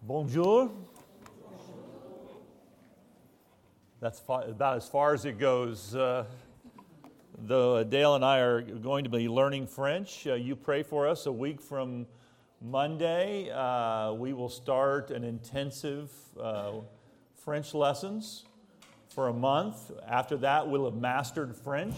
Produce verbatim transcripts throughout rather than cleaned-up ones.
Bonjour. That's far, about as far as it goes. Uh, though Dale and I are going to be learning French. Uh, you pray for us. A week from Monday, uh, we will start an intensive uh, French lessons for a month. After that, we'll have mastered French.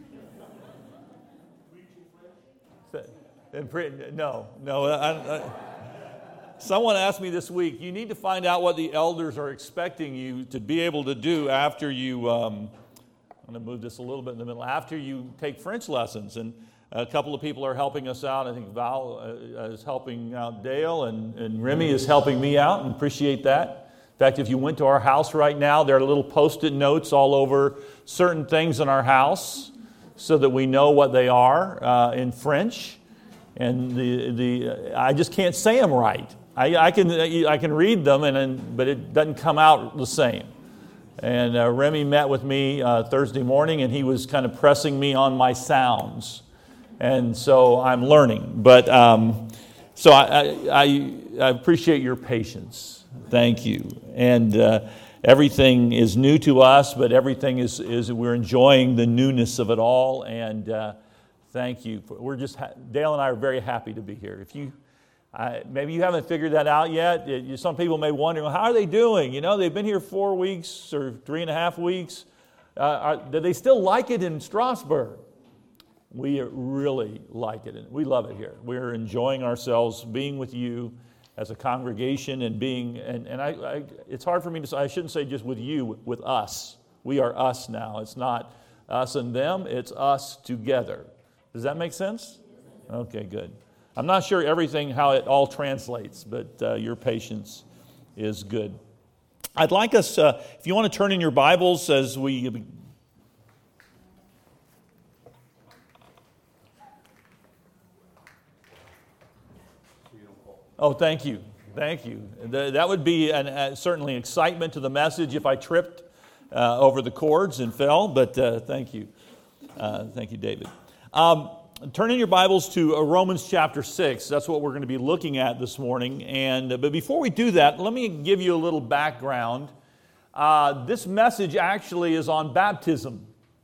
No, no. I, I, Someone asked me this week, you need to find out what the elders are expecting you to be able to do after you, um, I'm going to move this a little bit in the middle, after you take French lessons. And a couple of people are helping us out. I think Val uh, is helping out Dale, and, and Remy is helping me out, and appreciate that. In fact, if you went to our house right now, there are little Post-it notes all over certain things in our house so that we know what they are uh, in French. And the the I just can't say them right. I, I can I can read them, and, and but it doesn't come out the same. And uh, Remy met with me uh, Thursday morning, and he was kind of pressing me on my sounds, and so I'm learning. But um, so I, I I appreciate your patience. Thank you. And uh, everything is new to us, but everything is is we're enjoying the newness of it all. And uh, thank you. We're just ha- Dale and I are very happy to be here. If you Uh, maybe you haven't figured that out yet. It, you, some people may wonder, well, how are they doing? You know, they've been here four weeks or three and a half weeks. Uh, are, do they still like it in Strasbourg? We really like it. We love it here. We're enjoying ourselves being with you as a congregation and being, and, and I, I, it's hard for me to say, I shouldn't say just with you, with us. We are us now. It's not us and them, it's us together. Does that make sense? Okay, good. I'm not sure everything, how it all translates, but uh, your patience is good. I'd like us, uh, if you want to turn in your Bibles as we... Oh, thank you. Thank you. The, that would be an, uh, certainly excitement to the message if I tripped uh, over the chords and fell, but uh, thank you. Uh, thank you, David. Um, Turn in your Bibles to Romans chapter six. That's what we're going to be looking at this morning. And but before we do that, let me give you a little background. Uh, this message actually is on baptism.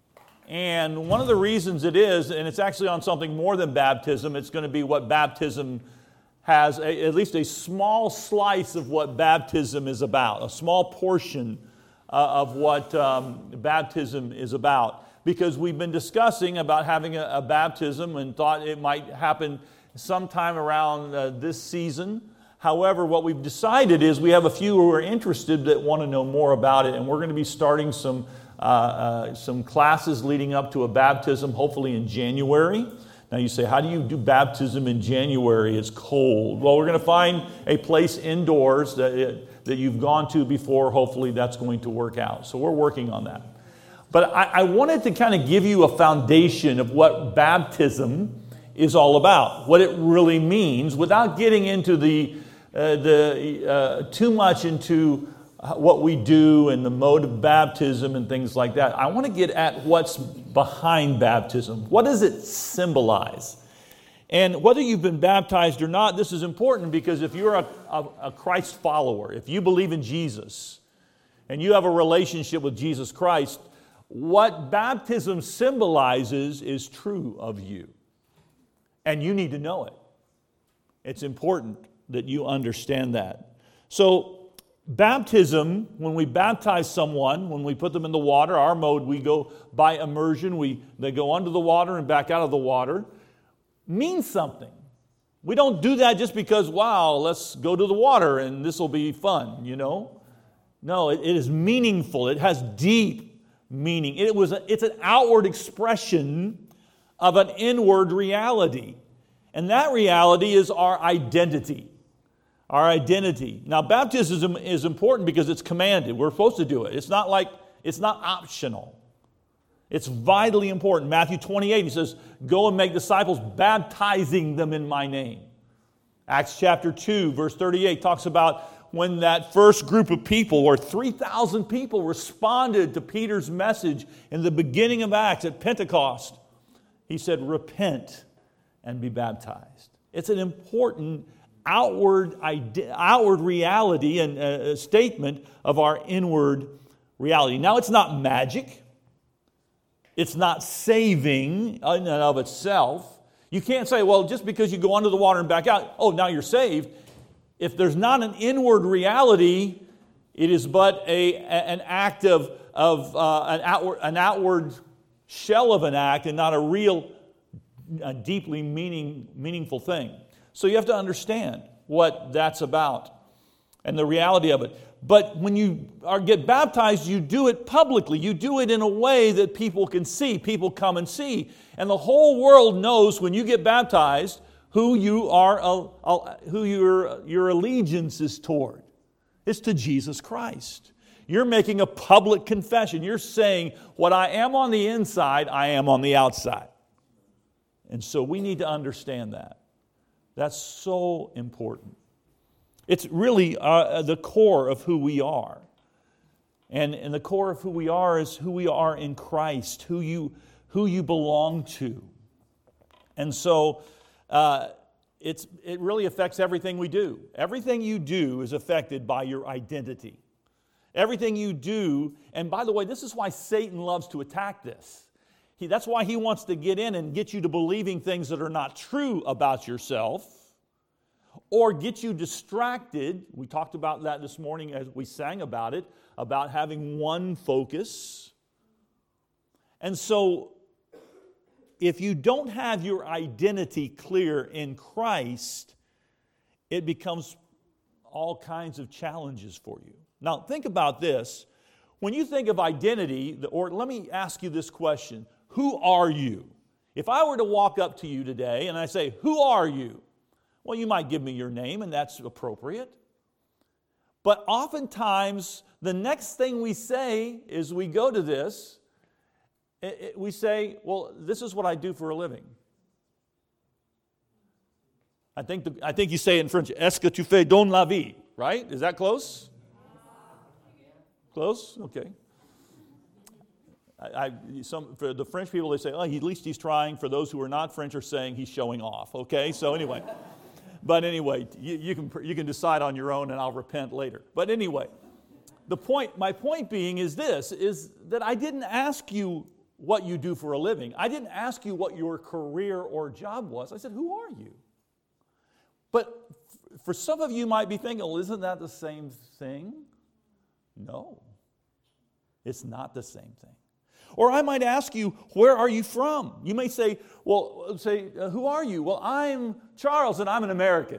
And one of the reasons it is, and it's actually on something more than baptism, it's going to be what baptism has, a, at least a small slice of what baptism is about, a small portion uh, of what um, baptism is about. Because we've been discussing about having a, a baptism and thought it might happen sometime around uh, this season. However, what we've decided is we have a few who are interested that want to know more about it, and we're going to be starting some uh, uh, some classes leading up to a baptism, hopefully in January. Now you say, how do you do baptism in January? It's cold. Well, we're going to find a place indoors that it, that you've gone to before. Hopefully that's going to work out. So we're working on that. But I, I wanted to kind of give you a foundation of what baptism is all about, what it really means, without getting into the uh, the uh, too much into what we do and the mode of baptism and things like that. I want to get at what's behind baptism. What does it symbolize? And whether you've been baptized or not, this is important because if you're a, a, a Christ follower, if you believe in Jesus, and you have a relationship with Jesus Christ, what baptism symbolizes is true of you. And you need to know it. It's important that you understand that. So, baptism, when we baptize someone, when we put them in the water, our mode, we go by immersion, we they go under the water and back out of the water, means something. We don't do that just because, wow, let's go to the water and this will be fun, you know. No, it, it is meaningful. It has deep meaning. It was a, it's an outward expression of an inward reality. And that reality is our identity. Our identity. Now, baptism is important because it's commanded. We're supposed to do it. It's not like, it's not optional. It's vitally important. Matthew twenty-eight, he says, go and make disciples, baptizing them in my name. Acts chapter two, verse thirty-eight, talks about when that first group of people, or three thousand people, responded to Peter's message in the beginning of Acts at Pentecost. He said, repent and be baptized. It's an important outward, ide- outward reality and a statement of our inward reality. Now, it's not magic. It's not saving in and of itself. You can't say, well, just because you go under the water and back out, oh, now you're saved. If there's not an inward reality, it is but a, an act of, of uh, an, outward, an outward shell of an act and not a real, a deeply meaning, meaningful thing. So you have to understand what that's about and the reality of it. But when you are, get baptized, you do it publicly. You do it in a way that people can see. People come and see. And the whole world knows when you get baptized who you are, uh, who your, your allegiance is toward. It's to Jesus Christ. You're making a public confession. You're saying, what I am on the inside, I am on the outside. And so we need to understand that. That's so important. It's really uh, the core of who we are. And, and the core of who we are is who we are in Christ, who you, who you belong to. And so uh, it's, it really affects everything we do. Everything you do is affected by your identity. Everything you do, and by the way, this is why Satan loves to attack this. He, that's why he wants to get in and get you to believing things that are not true about yourself, or get you distracted. We talked about that this morning as we sang about it, about having one focus. And so, if you don't have your identity clear in Christ, it becomes all kinds of challenges for you. Now, think about this. When you think of identity, or let me ask you this question. Who are you? If I were to walk up to you today and I say, who are you? Well, you might give me your name, and that's appropriate. But oftentimes, the next thing we say is we go to this, it, it, we say, well, this is what I do for a living. I think, the, I think you say in French, est-ce que tu fais dans la vie? Right? Is that close? Close? Okay. I, I, some, for the French people, they say, oh, at least he's trying. For those who are not French are saying he's showing off. Okay, so anyway. But anyway, you, you, can, you can decide on your own and I'll repent later. But anyway, the point, my point being is this, is that I didn't ask you what you do for a living. I didn't ask you what your career or job was. I said, who are you? But f- for some of you might be thinking, well, isn't that the same thing? No, it's not the same thing. Or I might ask you, where are you from? You may say, well, say, uh, who are you? Well, I'm Charles and I'm an American.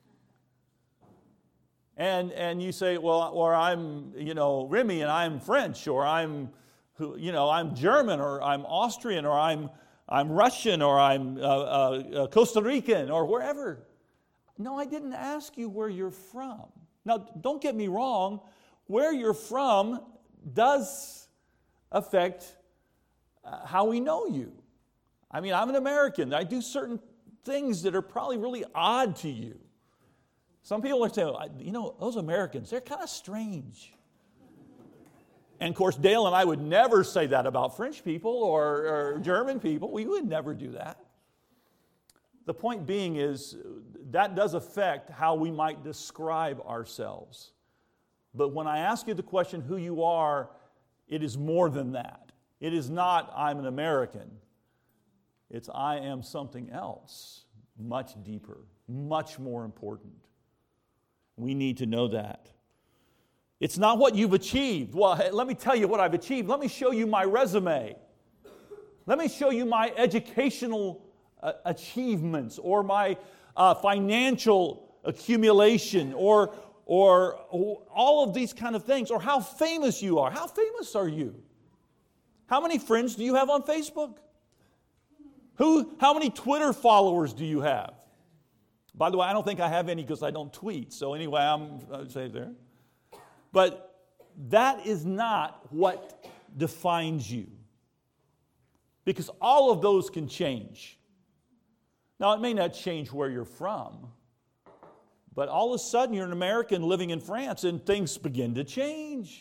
And and you say, well, or I'm, you know, Remy and I'm French, or I'm, you know, I'm German, or I'm Austrian, or I'm I'm Russian, or I'm uh, uh, Costa Rican, or wherever. No, I didn't ask you where you're from. Now, don't get me wrong. Where you're from does affect uh, how we know you. I mean, I'm an American. I do certain things that are probably really odd to you. Some people are saying, you know, those Americans, they're kind of strange. And of course, Dale and I would never say that about French people or, or German people. We would never do that. The point being is that does affect how we might describe ourselves. But when I ask you the question, who you are, it is more than that. It is not, I'm an American. It's, I am something else, much deeper, much more important. We need to know that. It's not what you've achieved. Well, hey, let me tell you what I've achieved. Let me show you my resume. Let me show you my educational uh, achievements or my uh, financial accumulation or, or or all of these kind of things, or how famous you are. How famous are you? How many friends do you have on Facebook? Who? How many Twitter followers do you have? By the way, I don't think I have any because I don't tweet. So anyway, I'm I'd say there. But that is not what defines you. Because all of those can change. Now, it may not change where you're from, but all of a sudden you're an American living in France and things begin to change.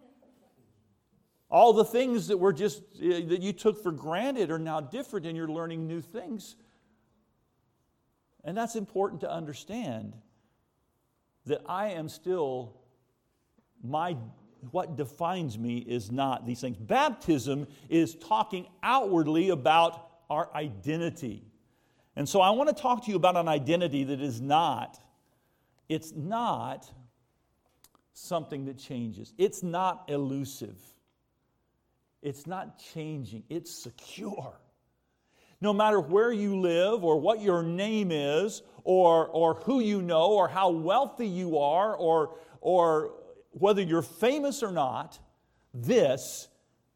All the things that were just, that you took for granted are now different and you're learning new things. And that's important to understand. that I am still, my what defines me is not these things. Baptism is talking outwardly about our identity. And so I want to talk to you about an identity that is not, it's not something that changes. It's not elusive. It's not changing. It's secure. No matter where you live or what your name is or, or who you know or how wealthy you are or, or whether you're famous or not, this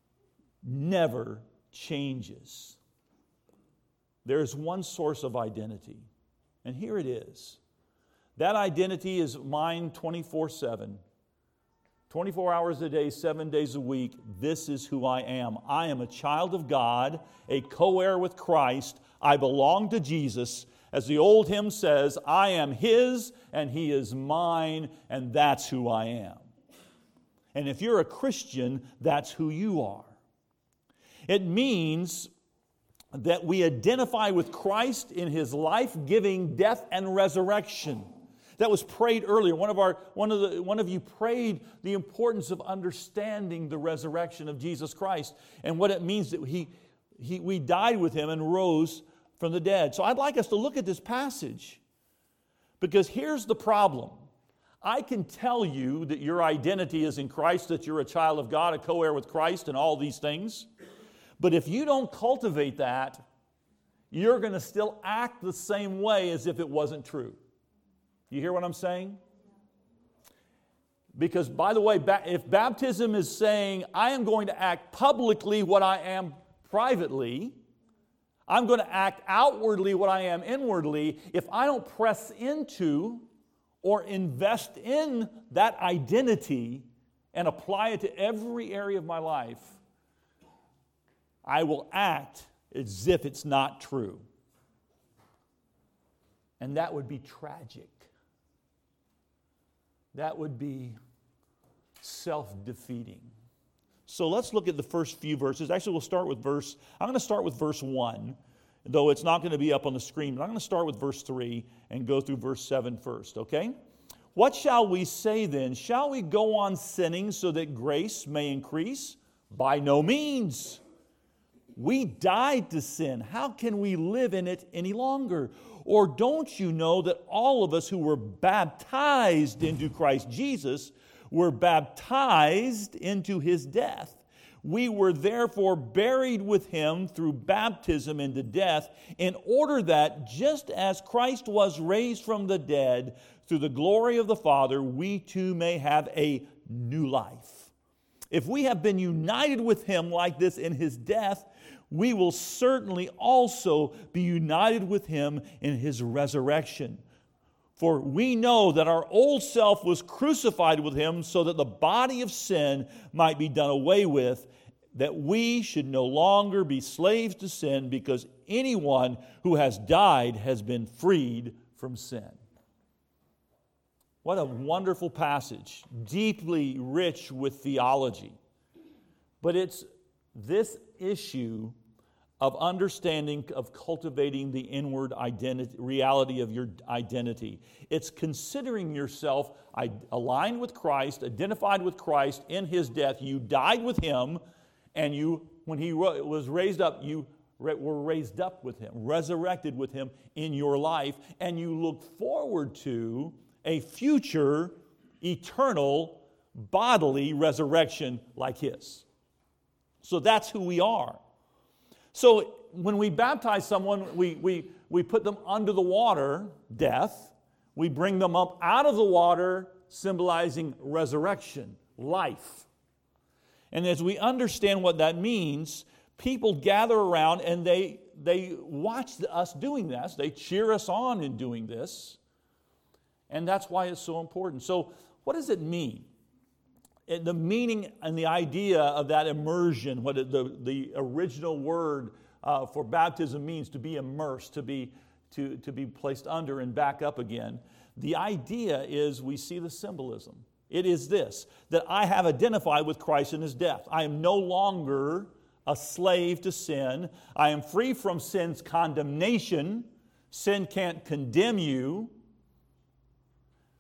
never changes. There's one source of identity, and here it is. That identity is mine twenty-four seven. twenty-four hours a day, seven days a week. This is who I am. I am a child of God, a co-heir with Christ. I belong to Jesus. As the old hymn says, I am His and He is mine, and that's who I am. And if you're a Christian, that's who you are. It means that we identify with Christ in His life-giving death and resurrection. That was prayed earlier. One of our one of the one of you prayed the importance of understanding the resurrection of Jesus Christ and what it means that he, he we died with Him and rose from the dead. So I'd like us to look at this passage, because here's the problem. I can tell you that your identity is in Christ, that you're a child of God, a co-heir with Christ, and all these things. But if you don't cultivate that, you're going to still act the same way as if it wasn't true. You hear what I'm saying? Because, by the way, if baptism is saying, I am going to act publicly what I am privately, I'm going to act outwardly what I am inwardly, if I don't press into or invest in that identity and apply it to every area of my life, I will act as if it's not true. And that would be tragic. That would be self-defeating. So let's look at the first few verses. Actually, we'll start with verse, I'm going to start with verse one, though it's not going to be up on the screen. But I'm going to start with verse three and go through verse seven first, okay? What shall we say then? Shall we go on sinning so that grace may increase? By no means. We died to sin. How can we live in it any longer? Or don't you know that all of us who were baptized into Christ Jesus were baptized into His death? We were therefore buried with Him through baptism into death, in order that, just as Christ was raised from the dead through the glory of the Father, we too may have a new life. If we have been united with Him like this in His death, we will certainly also be united with Him in His resurrection. For we know that our old self was crucified with Him so that the body of sin might be done away with, that we should no longer be slaves to sin, because anyone who has died has been freed from sin. What a wonderful passage, deeply rich with theology. But it's this issue of understanding, of cultivating the inward identity, reality of your identity. It's considering yourself aligned with Christ, identified with Christ in His death. You died with Him, and you, when He was raised up, you were raised up with Him, resurrected with Him in your life, and you look forward to a future, eternal, bodily resurrection like His. So that's who we are. So when we baptize someone, we, we, we put them under the water, death. We bring them up out of the water, symbolizing resurrection, life. And as we understand what that means, people gather around and they, they watch us doing this. They cheer us on in doing this. And that's why it's so important. So what does it mean? The meaning and the idea of that immersion, what the, the original word uh, for baptism means, to be immersed, to be, to, to be placed under and back up again. The idea is, we see the symbolism. It is this, that I have identified with Christ in His death. I am no longer a slave to sin. I am free from sin's condemnation. Sin can't condemn you.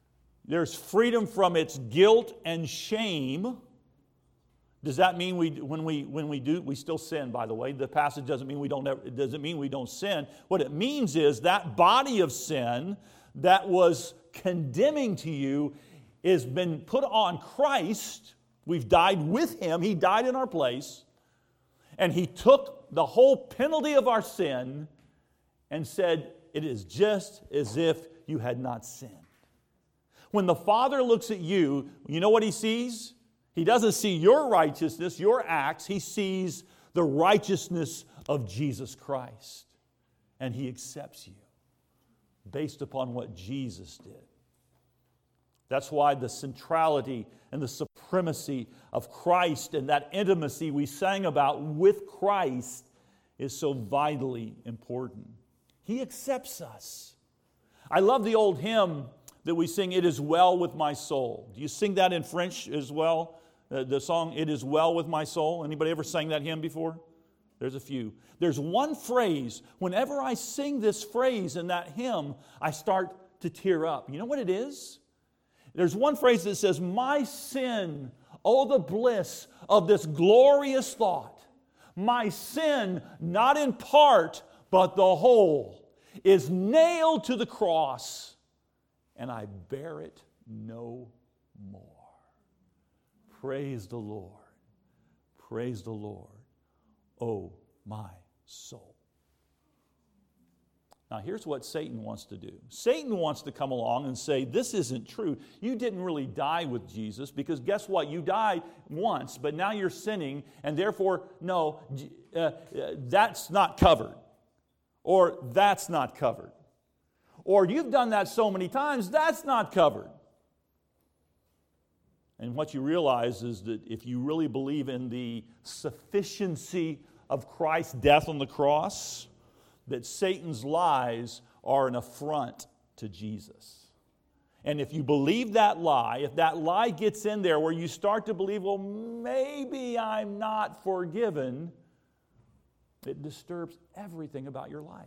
There's freedom from its guilt and shame. Does that mean we, when we when we do, we still sin, by the way? The passage doesn't mean we don't ever, it doesn't mean we don't sin. What it means is that body of sin that was condemning to you has been put on Christ. We've died with Him. He died in our place. And He took the whole penalty of our sin and said, it is just as if you had not sinned. When the Father looks at you, you know what He sees? He doesn't see your righteousness, your acts. He sees the righteousness of Jesus Christ. And He accepts you based upon what Jesus did. That's why the centrality and the supremacy of Christ and that intimacy we sang about with Christ is so vitally important. He accepts us. I love the old hymn that we sing, "It is well with my soul." Do you sing that in French as well? Uh, the song, "It is well with my soul." Anybody ever sang that hymn before? There's a few. There's one phrase, whenever I sing this phrase in that hymn, I start to tear up. You know what it is? There's one phrase that says, "My sin, oh the bliss of this glorious thought. My sin, not in part, but the whole, is nailed to the cross, and I bear it no more." Praise the Lord. Praise the Lord, oh my soul. Now here's what Satan wants to do. Satan wants to come along and say, this isn't true. You didn't really die with Jesus, because guess what? You died once, but now you're sinning, and therefore, no, uh, uh, that's not covered. Or that's not covered. Or you've done that so many times, that's not covered. And what you realize is that if you really believe in the sufficiency of Christ's death on the cross, that Satan's lies are an affront to Jesus. And if you believe that lie, if that lie gets in there where you start to believe, well, maybe I'm not forgiven, it disturbs everything about your life.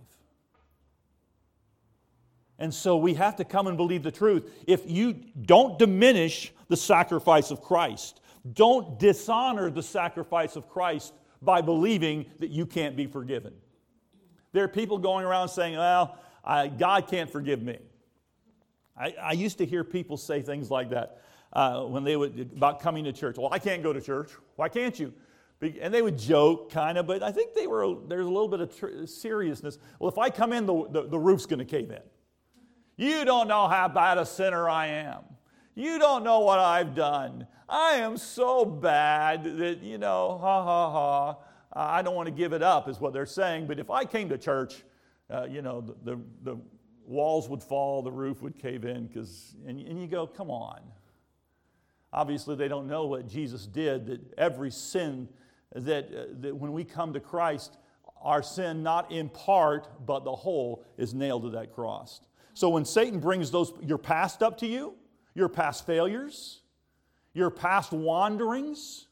And so we have to come and believe the truth. If you don't diminish the sacrifice of Christ, don't dishonor the sacrifice of Christ by believing that you can't be forgiven. There are people going around saying, well, I, God can't forgive me. I, I used to hear people say things like that uh, when they would, about coming to church. Well, I can't go to church. Why can't you? And they would joke, kind of, but I think they were. There's a little bit of tr- seriousness. Well, if I come in, the, the, the roof's going to cave in. You don't know how bad a sinner I am. You don't know what I've done. I am so bad that, you know, ha, ha, ha. I don't want to give it up, is what they're saying. But if I came to church, uh, you know, the, the, the walls would fall, the roof would cave in, because, and, and you go, come on. Obviously, they don't know what Jesus did, that every sin, that, uh, that when we come to Christ, our sin, not in part, but the whole, is nailed to that cross. So when Satan brings those, your past up to you, your past failures, your past wanderings,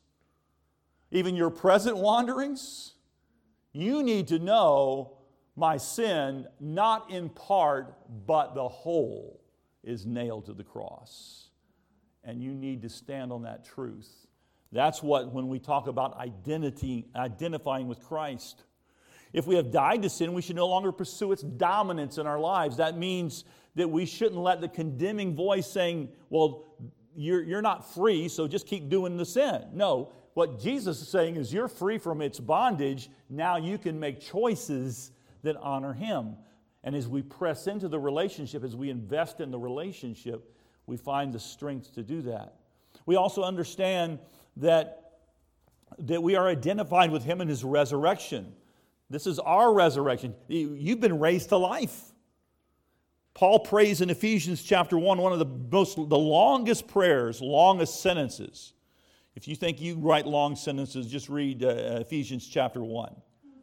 even your present wanderings, you need to know my sin, not in part, but the whole, is nailed to the cross. And you need to stand on that truth. That's what, when we talk about identity, identifying with Christ. If we have died to sin, we should no longer pursue its dominance in our lives. That means that we shouldn't let the condemning voice saying, well, you're, you're not free, so just keep doing the sin. No, what Jesus is saying is you're free from its bondage. Now you can make choices that honor Him. And as we press into the relationship, as we invest in the relationship, we find the strength to do that. We also understand that, that we are identified with Him in His resurrection. This is our resurrection. You've been raised to life. Paul prays in Ephesians chapter one, one of the most, the longest prayers, longest sentences. If you think you write long sentences, just read uh, Ephesians chapter one.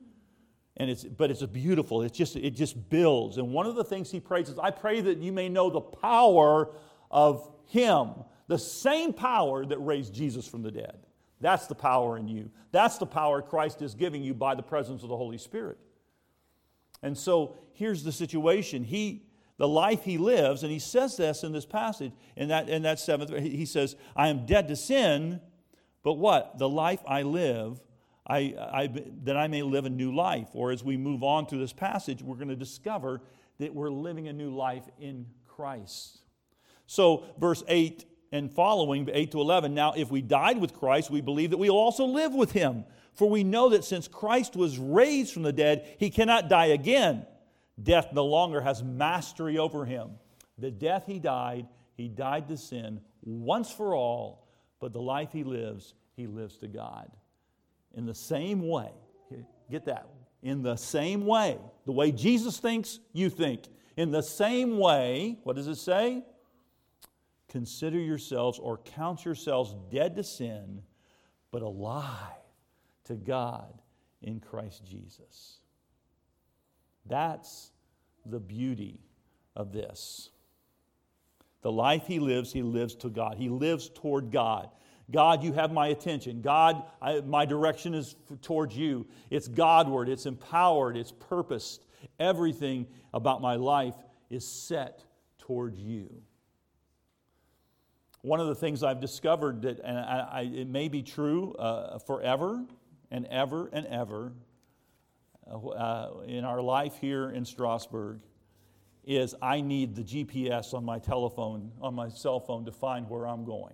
And it's, but it's a beautiful, it's just, it just builds. And one of the things he prays is, I pray that you may know the power of Him, the same power that raised Jesus from the dead. That's the power in you. That's the power Christ is giving you by the presence of the Holy Spirit. And so here's the situation. He, the life he lives, and he says this in this passage, in that, in that seventh, he says, I am dead to sin, but what? The life I live, I, I, that I may live a new life. Or as we move on through this passage, we're going to discover that we're living a new life in Christ. So verse eight and following, eight to eleven, now if we died with Christ, we believe that we will also live with him. For we know that since Christ was raised from the dead, he cannot die again. Death no longer has mastery over him. The death he died, he died to sin once for all, but the life he lives, he lives to God. In the same way, get that, in the same way, the way Jesus thinks, you think. In the same way, what does it say? Consider yourselves or count yourselves dead to sin, but alive to God in Christ Jesus. That's the beauty of this. The life he lives, he lives to God. He lives toward God. God, you have my attention. God, I, my direction is towards you. It's Godward. It's empowered. It's purposed. Everything about my life is set toward you. One of the things I've discovered that, and I, I, it may be true uh, forever and ever and ever uh, in our life here in Strasburg, is I need the G P S on my telephone, on my cell phone, to find where I'm going.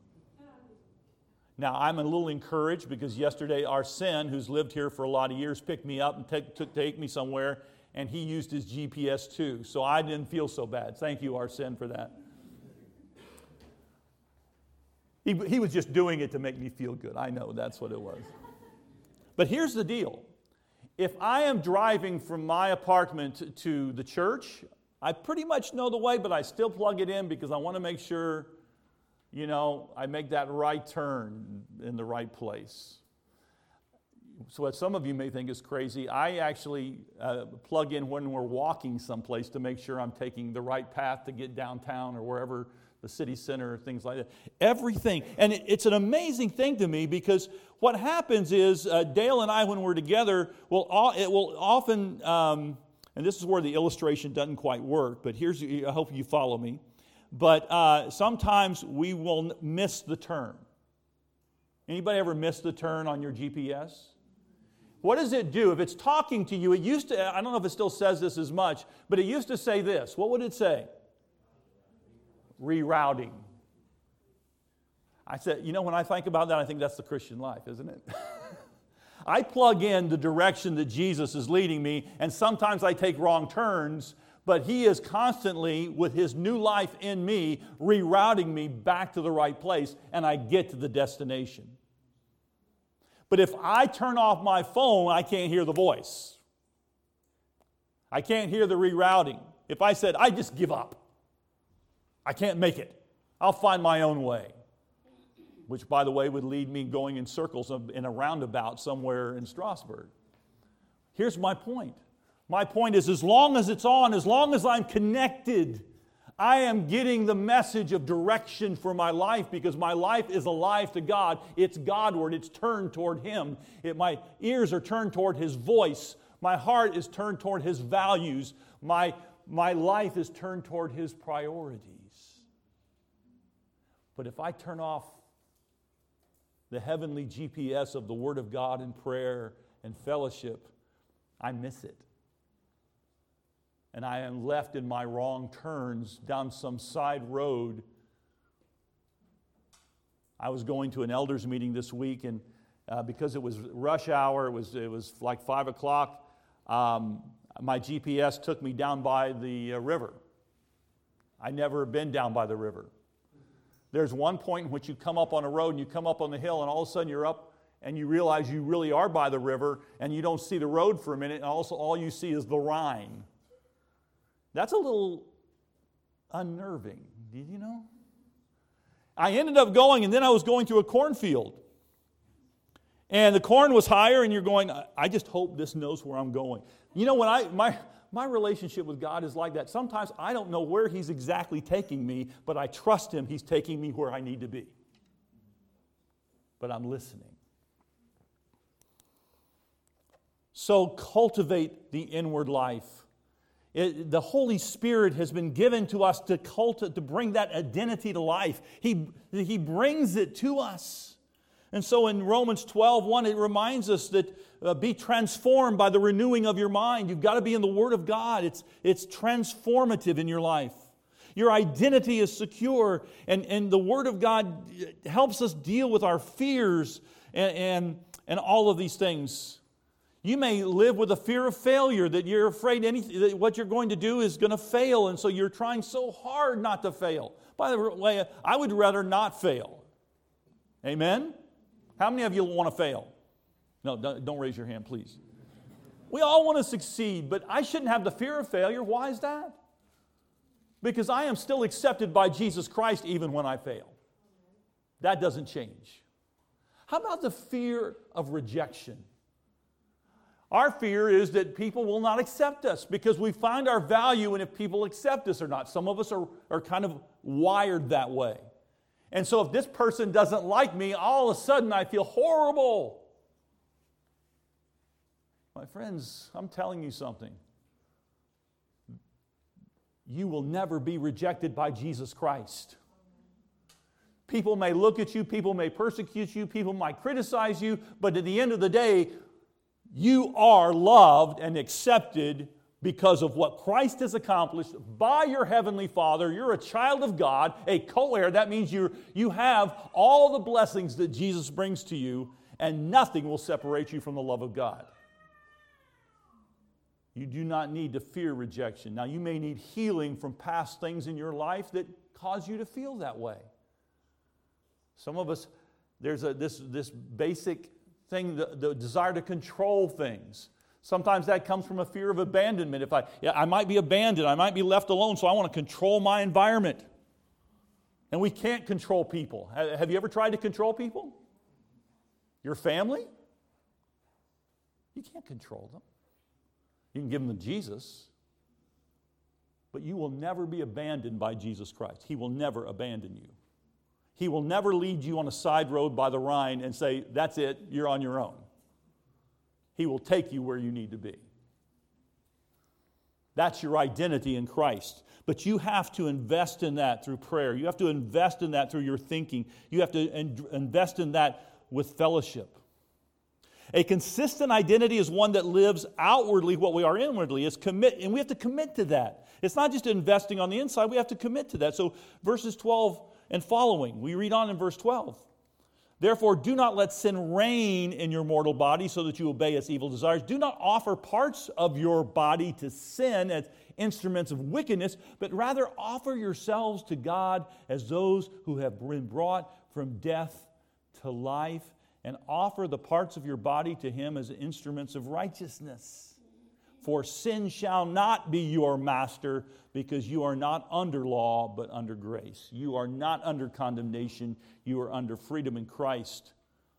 Now, I'm a little encouraged because yesterday Arsene, who's lived here for a lot of years, picked me up and take, took, take me somewhere, and he used his G P S too. So I didn't feel so bad. Thank you, Arsene, for that. He, he was just doing it to make me feel good. I know that's what it was. But here's the deal. If I am driving from my apartment to the church, I pretty much know the way, but I still plug it in because I want to make sure, you know, I make that right turn in the right place. So what some of you may think is crazy, I actually uh, plug in when we're walking someplace to make sure I'm taking the right path to get downtown or wherever, the city center, things like that. Everything. And it, it's an amazing thing to me because what happens is uh, Dale and I, when we're together, will all, it will often, um, and this is where the illustration doesn't quite work, but here's, I hope you follow me. But uh, sometimes we will miss the turn. Anybody ever miss the turn on your G P S? What does it do? If it's talking to you, it used to, I don't know if it still says this as much, but it used to say this. What would it say? Rerouting. I said, you know, when I think about that, I think that's the Christian life, isn't it? I plug in the direction that Jesus is leading me, and sometimes I take wrong turns, but he is constantly, with his new life in me, rerouting me back to the right place, and I get to the destination. But if I turn off my phone, I can't hear the voice. I can't hear the rerouting. If I said, I just give up, I can't make it, I'll find my own way, which, by the way, would lead me going in circles in a roundabout somewhere in Strasburg. Here's my point. My point is, as long as it's on, as long as I'm connected, I am getting the message of direction for my life because my life is alive to God. It's Godward. It's turned toward him. It, my ears are turned toward his voice. My heart is turned toward his values. My, my life is turned toward his priorities. But if I turn off the heavenly G P S of the Word of God and prayer and fellowship, I miss it. And I am left in my wrong turns down some side road. I was going to an elders meeting this week, and uh, because it was rush hour, it was, it was like five o'clock, um, my G P S took me down by the uh, river. I'd never been down by the river. There's one point in which you come up on a road and you come up on the hill, and all of a sudden you're up and you realize you really are by the river, and you don't see the road for a minute, and also all you see is the Rhine. That's a little unnerving, did you know? I ended up going, and then I was going through a cornfield. And the corn was higher, and you're going, I just hope this knows where I'm going. You know, when I my my relationship with God is like that. Sometimes I don't know where he's exactly taking me, but I trust him he's taking me where I need to be. But I'm listening. So cultivate the inward life. It, the Holy Spirit has been given to us to cultivate, to bring that identity to life. He, he brings it to us. And so in Romans twelve one, it reminds us that uh, be transformed by the renewing of your mind. You've got to be in the Word of God. It's, it's transformative in your life. Your identity is secure, and, and the Word of God helps us deal with our fears and, and, and all of these things. You may live with a fear of failure, that you're afraid anything, that what you're going to do is going to fail, and so you're trying so hard not to fail. By the way, I would rather not fail. Amen? How many of you want to fail? No, don't, don't raise your hand, please. We all want to succeed, but I shouldn't have the fear of failure. Why is that? Because I am still accepted by Jesus Christ even when I fail. That doesn't change. How about the fear of rejection? Our fear is that people will not accept us because we find our value in if people accept us or not. Some of us are, are kind of wired that way. And so if this person doesn't like me, all of a sudden I feel horrible. My friends, I'm telling you something. You will never be rejected by Jesus Christ. People may look at you, people may persecute you, people might criticize you, but at the end of the day, you are loved and accepted because of what Christ has accomplished by your Heavenly Father. You're a child of God, a co-heir. That means you you have all the blessings that Jesus brings to you, and nothing will separate you from the love of God. You do not need to fear rejection. Now, you may need healing from past things in your life that cause you to feel that way. Some of us, there's a, this, this basic thing, the, the desire to control things. Sometimes that comes from a fear of abandonment. If I, yeah, I might be abandoned, I might be left alone, so I want to control my environment. And we can't control people. Have you ever tried to control people? Your family? You can't control them. You can give them to Jesus, but you will never be abandoned by Jesus Christ. He will never abandon you. He will never lead you on a side road by the Rhine and say, that's it, you're on your own. He will take you where you need to be. That's your identity in Christ. But you have to invest in that through prayer. You have to invest in that through your thinking. You have to invest in that with fellowship. A consistent identity is one that lives outwardly what we are inwardly. It's commit, and we have to commit to that. It's not just investing on the inside, we have to commit to that. So verses twelve and following, we read on in verse twelve. Therefore, do not let sin reign in your mortal body so that you obey its evil desires. Do not offer parts of your body to sin as instruments of wickedness, but rather offer yourselves to God as those who have been brought from death to life, and offer the parts of your body to Him as instruments of righteousness. For sin shall not be your master, because you are not under law, but under grace. You are not under condemnation. You are under freedom in Christ.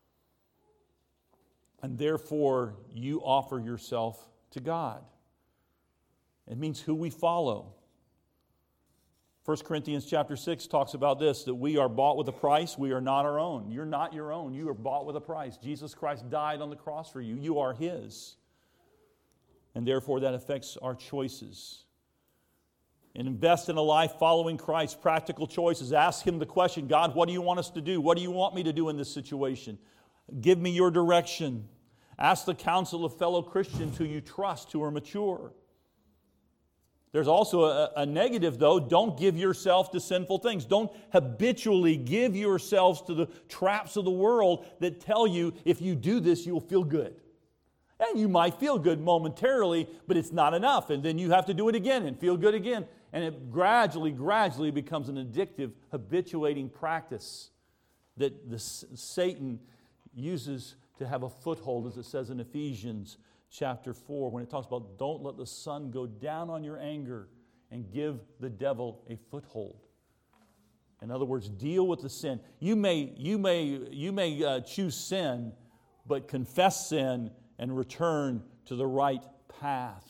And therefore, you offer yourself to God. It means who we follow. First Corinthians chapter six talks about this, that we are bought with a price. We are not our own. You're not your own. You are bought with a price. Jesus Christ died on the cross for you. You are His. And therefore that affects our choices. And invest in a life following Christ. Practical choices. Ask Him the question, God, what do you want us to do? What do you want me to do in this situation? Give me your direction. Ask the counsel of fellow Christians who you trust, who are mature. There's also a, a negative, though. Don't give yourself to sinful things. Don't habitually give yourselves to the traps of the world that tell you if you do this, you'll feel good. And you might feel good momentarily, but it's not enough. And then you have to do it again and feel good again. And it gradually, gradually becomes an addictive, habituating practice that the, Satan uses to have a foothold, as it says in Ephesians chapter four, when it talks about don't let the sun go down on your anger and give the devil a foothold. In other words, deal with the sin. You may, you may, you may uh, choose sin, but confess sin and return to the right path.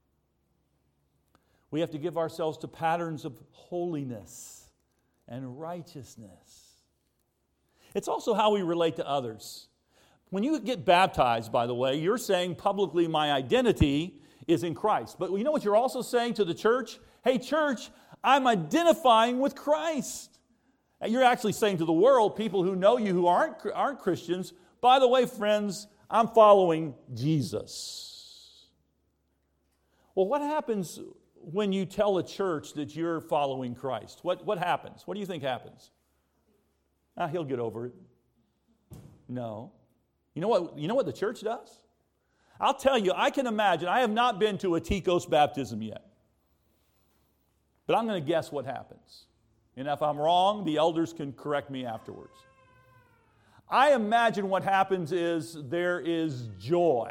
We have to give ourselves to patterns of holiness and righteousness. It's also how we relate to others. When you get baptized, by the way, you're saying publicly, my identity is in Christ. But you know what you're also saying to the church? Hey, church, I'm identifying with Christ. And you're actually saying to the world, people who know you who aren't, aren't Christians, by the way, friends, I'm following Jesus. Well, what happens when you tell a church that you're following Christ? What, what happens? What do you think happens? Ah, he'll get over it. No. You know what, you know what the church does? I'll tell you, I can imagine, I have not been to a Tikos baptism yet. But I'm going to guess what happens. And if I'm wrong, the elders can correct me afterwards. I imagine what happens is there is joy.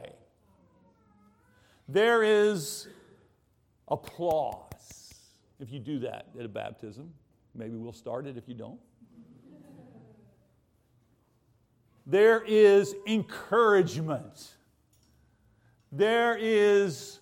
There is applause. If you do that at a baptism, maybe we'll start it if you don't. There is encouragement. There is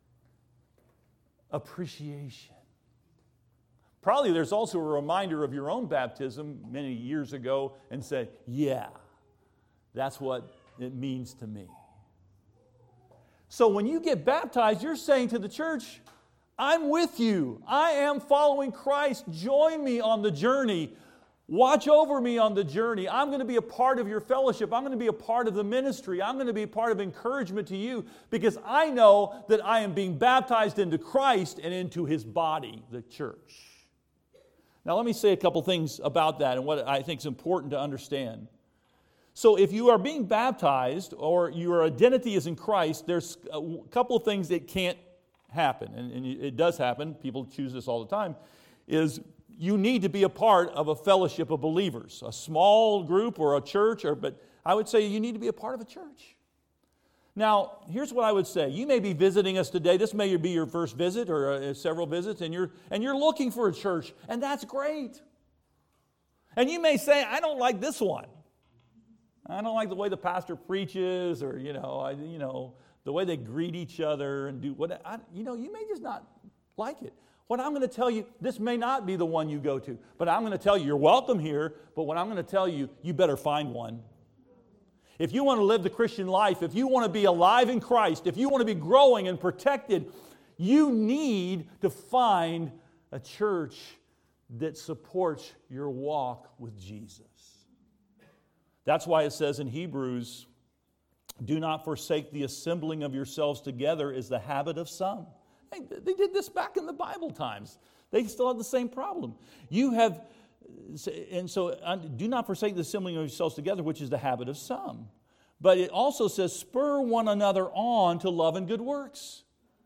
appreciation. Probably there's also a reminder of your own baptism many years ago and say, yeah, that's what it means to me. So when you get baptized, you're saying to the church, I'm with you. I am following Christ. Join me on the journey. Watch over me on the journey. I'm going to be a part of your fellowship. I'm going to be a part of the ministry. I'm going to be a part of encouragement to you because I know that I am being baptized into Christ and into His body, the church. Now let me say a couple things about that and what I think is important to understand. So if you are being baptized or your identity is in Christ, there's a couple of things that can't happen, and, and it does happen. People choose this all the time, is you need to be a part of a fellowship of believers, a small group or a church, or but I would say you need to be a part of a church. Now, here's what I would say. You may be visiting us today. This may be your first visit or uh, several visits, and you're, and you're looking for a church, and that's great. And you may say, I don't like this one. I don't like the way the pastor preaches or, you know, I, you know the way they greet each other and do what, I, you know, you may just not like it. What I'm going to tell you, this may not be the one you go to, but I'm going to tell you, you're welcome here, but what I'm going to tell you, you better find one. If you want to live the Christian life, if you want to be alive in Christ, if you want to be growing and protected, you need to find a church that supports your walk with Jesus. That's why it says in Hebrews, do not forsake the assembling of yourselves together is the habit of some. Hey, they did this back in the Bible times. They still have the same problem. You have, and so do not forsake the assembling of yourselves together, which is the habit of some. But it also says, spur one another on to love and good works.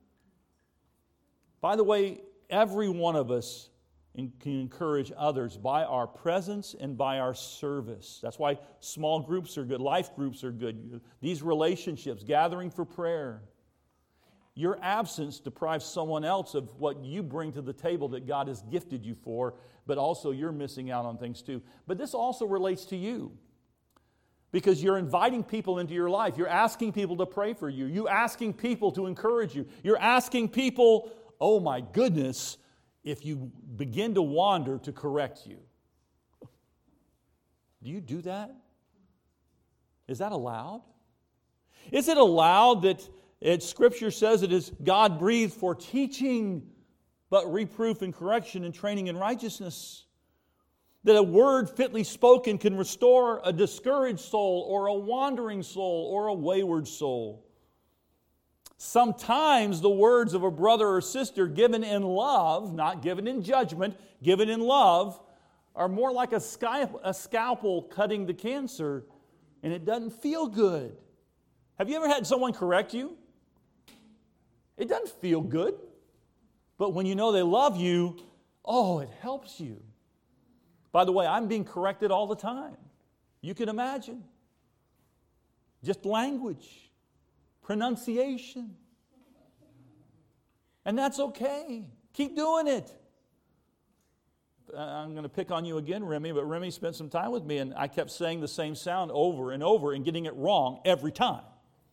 By the way, every one of us can encourage others by our presence and by our service. That's why small groups are good, life groups are good. These relationships, gathering for prayer. Your absence deprives someone else of what you bring to the table that God has gifted you for, but also you're missing out on things too. But this also relates to you because you're inviting people into your life. You're asking people to pray for you. You're asking people to encourage you. You're asking people, oh my goodness, if you begin to wander, to correct you. Do you do that? Is that allowed? Is it allowed that it, Scripture says it is God-breathed for teaching, but reproof and correction and training in righteousness? That a word fitly spoken can restore a discouraged soul or a wandering soul or a wayward soul. Sometimes the words of a brother or sister given in love, not given in judgment, given in love, are more like a scalpel, a scalpel cutting the cancer, and it doesn't feel good. Have you ever had someone correct you? It doesn't feel good. But when you know they love you, oh, it helps you. By the way, I'm being corrected all the time. You can imagine. Just language. Pronunciation. And that's okay. Keep doing it. I'm going to pick on you again, Remy, but Remy spent some time with me and I kept saying the same sound over and over and getting it wrong every time.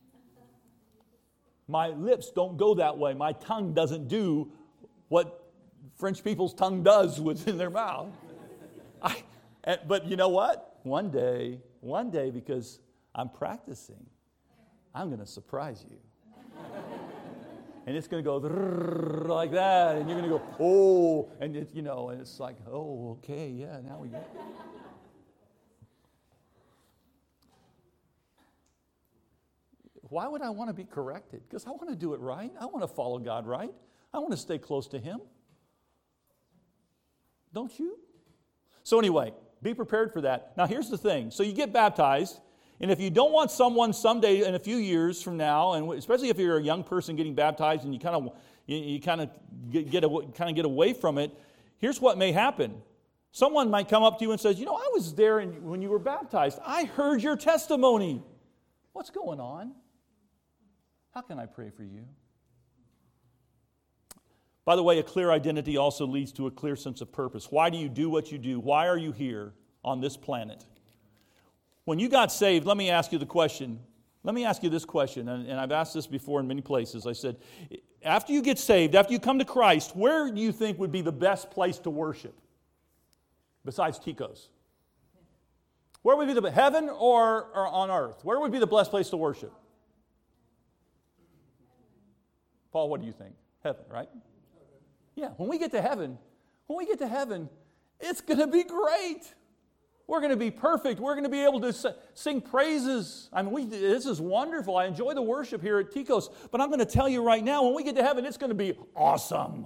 My lips don't go that way. My tongue doesn't do what French people's tongue does within their mouth. I, but you know what? One day, one day, because I'm practicing, I'm going to surprise you. and it's going to go like that, and you're going to go, oh, and it, you know, and it's like, oh, okay, yeah, now we get. Why would I want to be corrected? Because I want to do it right. I want to follow God right. I want to stay close to Him. Don't you? So anyway, be prepared for that. Now here's the thing. So you get baptized, and if you don't want someone someday in a few years from now, and especially if you're a young person getting baptized and you kind of you, you kind of get, get kind of get away from it, here's what may happen. Someone might come up to you and says, you know, I was there when you were baptized. I heard your testimony. What's going on? How can I pray for you? By the way, a clear identity also leads to a clear sense of purpose. Why do you do what you do? Why are you here on this planet? When you got saved, let me ask you the question. Let me ask you this question, and, and I've asked this before in many places. I said, after you get saved, after you come to Christ, where do you think would be the best place to worship besides Tico's? Where would be the heaven or, or on earth? Where would be the best place to worship? Paul, what do you think? Heaven, right? Yeah, when we get to heaven, when we get to heaven, it's going to be great. We're going to be perfect. We're going to be able to sing praises. I mean, we, this is wonderful. I enjoy the worship here at Tico's, but I'm going to tell you right now, when we get to heaven, it's going to be awesome.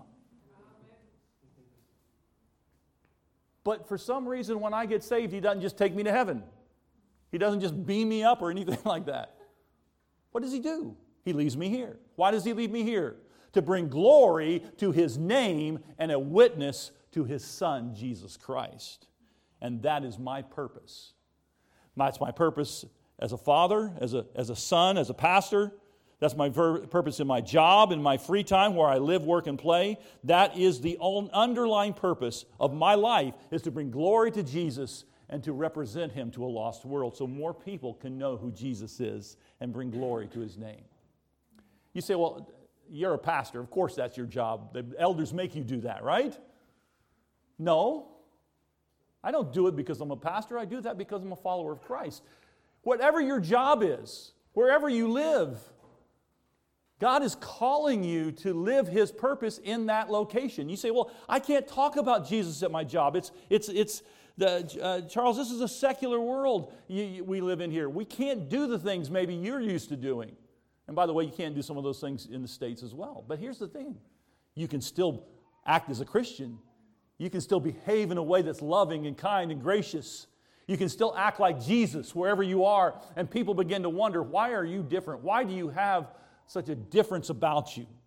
But for some reason, when I get saved, He doesn't just take me to heaven. He doesn't just beam me up or anything like that. What does He do? He leaves me here. Why does He leave me here? To bring glory to His name and a witness to His Son, Jesus Christ. And that is my purpose. That's my purpose as a father, as a, as a son, as a pastor. That's my ver- purpose in my job, in my free time where I live, work, and play. That is the underlying purpose of my life, is to bring glory to Jesus and to represent Him to a lost world so more people can know who Jesus is and bring glory to His name. You say, well, you're a pastor. Of course that's your job. The elders make you do that, right? No. I don't do it because I'm a pastor. I do that because I'm a follower of Christ. Whatever your job is, wherever you live, God is calling you to live His purpose in that location. You say, well, I can't talk about Jesus at my job. It's, it's, it's the, uh, Charles, this is a secular world you, you, we live in here. We can't do the things maybe you're used to doing. And by the way, you can't do some of those things in the States as well. But here's the thing. You can still act as a Christian. You can still behave in a way that's loving and kind and gracious. You can still act like Jesus wherever you are. And people begin to wonder, why are you different? Why do you have such a difference about you?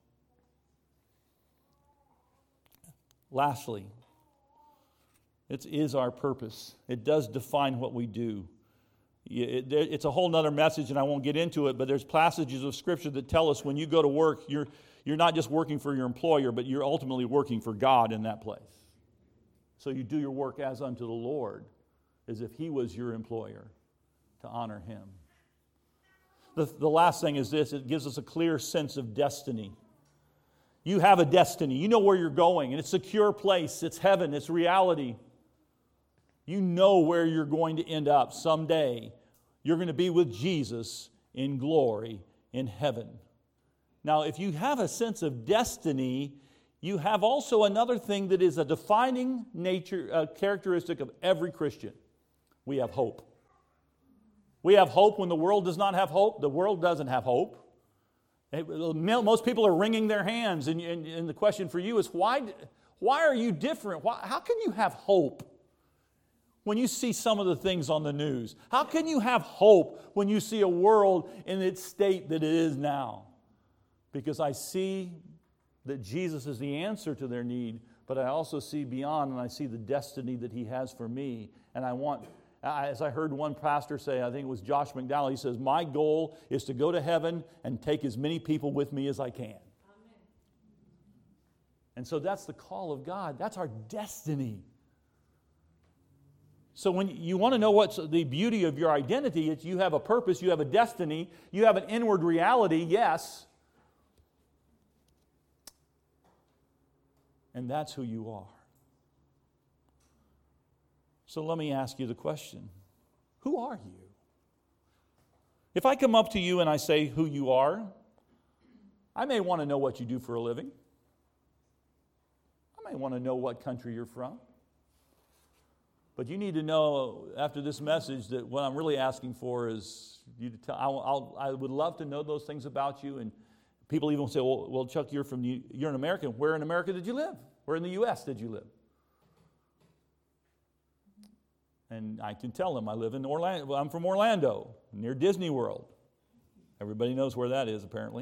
Lastly, it is our purpose. It does define what we do. It's a whole other message, and I won't get into it, but there's passages of Scripture that tell us when you go to work, you're, you're not just working for your employer, but you're ultimately working for God in that place. So you do your work as unto the Lord, as if He was your employer, to honor Him. The, the last thing is this: it gives us a clear sense of destiny. You have a destiny. You know where you're going, and it's a secure place. It's heaven. It's reality. You know where you're going to end up someday. You're going to be with Jesus in glory in heaven. Now, if you have a sense of destiny, you have also another thing that is a defining nature, uh, characteristic of every Christian. We have hope. We have hope when the world does not have hope. The world doesn't have hope. Most people are wringing their hands, and, and, and the question for you is, why, why are you different? Why, how can you have hope when you see some of the things on the news? How can you have hope when you see a world in its state that it is now? Because I see that Jesus is the answer to their need, but I also see beyond, and I see the destiny that He has for me. And I want, as I heard one pastor say, I think it was Josh McDowell, he says, my goal is to go to heaven and take as many people with me as I can. Amen. And so that's the call of God. That's our destiny. So when you want to know what's the beauty of your identity, it's you have a purpose, you have a destiny, you have an inward reality, yes. And that's who you are. So let me ask you the question. Who are you? If I come up to you and I say who you are, I may want to know what you do for a living. I may want to know what country you're from. But you need to know after this message that what I'm really asking for is you to tell. I'll, I'll, I would love to know those things about you. And people even say, well, well, Chuck, you're from the, you're an American. Where in America did you live? Where in the U S did you live? And I can tell them I live in Orlando. Well, I'm from Orlando, near Disney World. Everybody knows where that is, apparently.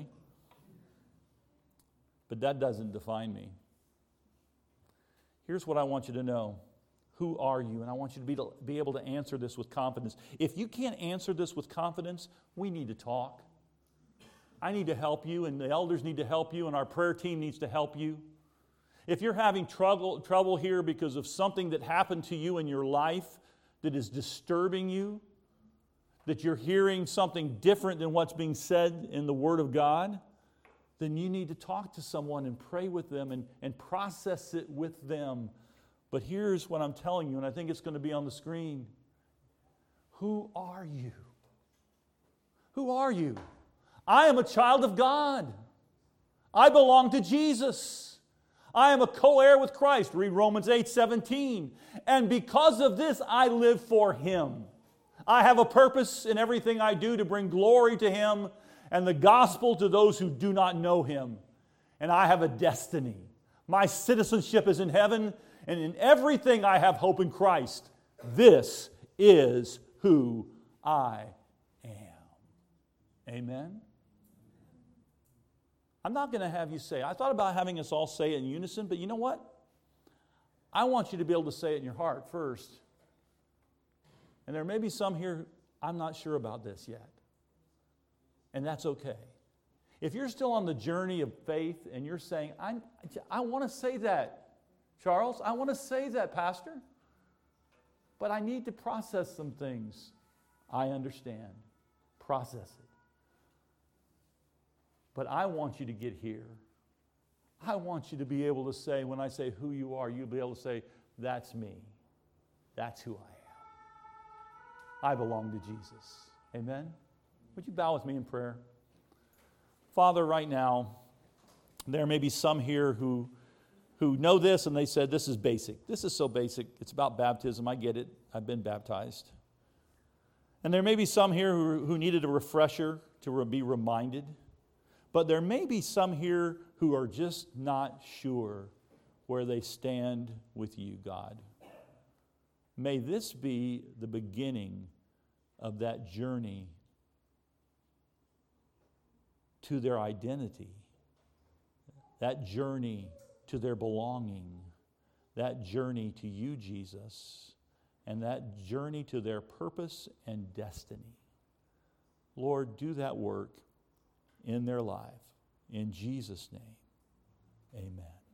But that doesn't define me. Here's what I want you to know. Who are you? And I want you to be, to be able to answer this with confidence. If you can't answer this with confidence, we need to talk. I need to help you, and the elders need to help you, and our prayer team needs to help you. If you're having trouble, trouble here because of something that happened to you in your life that is disturbing you, that you're hearing something different than what's being said in the Word of God, then you need to talk to someone and pray with them and, and process it with them. But here's what I'm telling you, and I think it's going to be on the screen. Who are you? Who are you? I am a child of God. I belong to Jesus. I am a co-heir with Christ. Read Romans eight seventeen. And because of this, I live for Him. I have a purpose in everything I do to bring glory to Him and the gospel to those who do not know Him. And I have a destiny. My citizenship is in heaven, and in everything I have hope in Christ. This is who I am. Amen? I'm not going to have you say, I thought about having us all say it in unison, but you know what? I want you to be able to say it in your heart first. And there may be some here, I'm not sure about this yet. And that's okay. If you're still on the journey of faith and you're saying, I, I want to say that, Charles, I want to say that, Pastor, but I need to process some things. I understand. Process it. But I want you to get here. I want you to be able to say, when I say who you are, you'll be able to say, that's me. That's who I am. I belong to Jesus. Amen? Would you bow with me in prayer? Father, right now, there may be some here who who know this and they said, this is basic. This is so basic. It's about baptism. I get it. I've been baptized. And there may be some here who, who needed a refresher to re- be reminded. But there may be some here who are just not sure where they stand with you, God. May this be the beginning of that journey to their identity, that journey to their belonging, that journey to you, Jesus, and that journey to their purpose and destiny. Lord, do that work in their life. In Jesus' name, amen.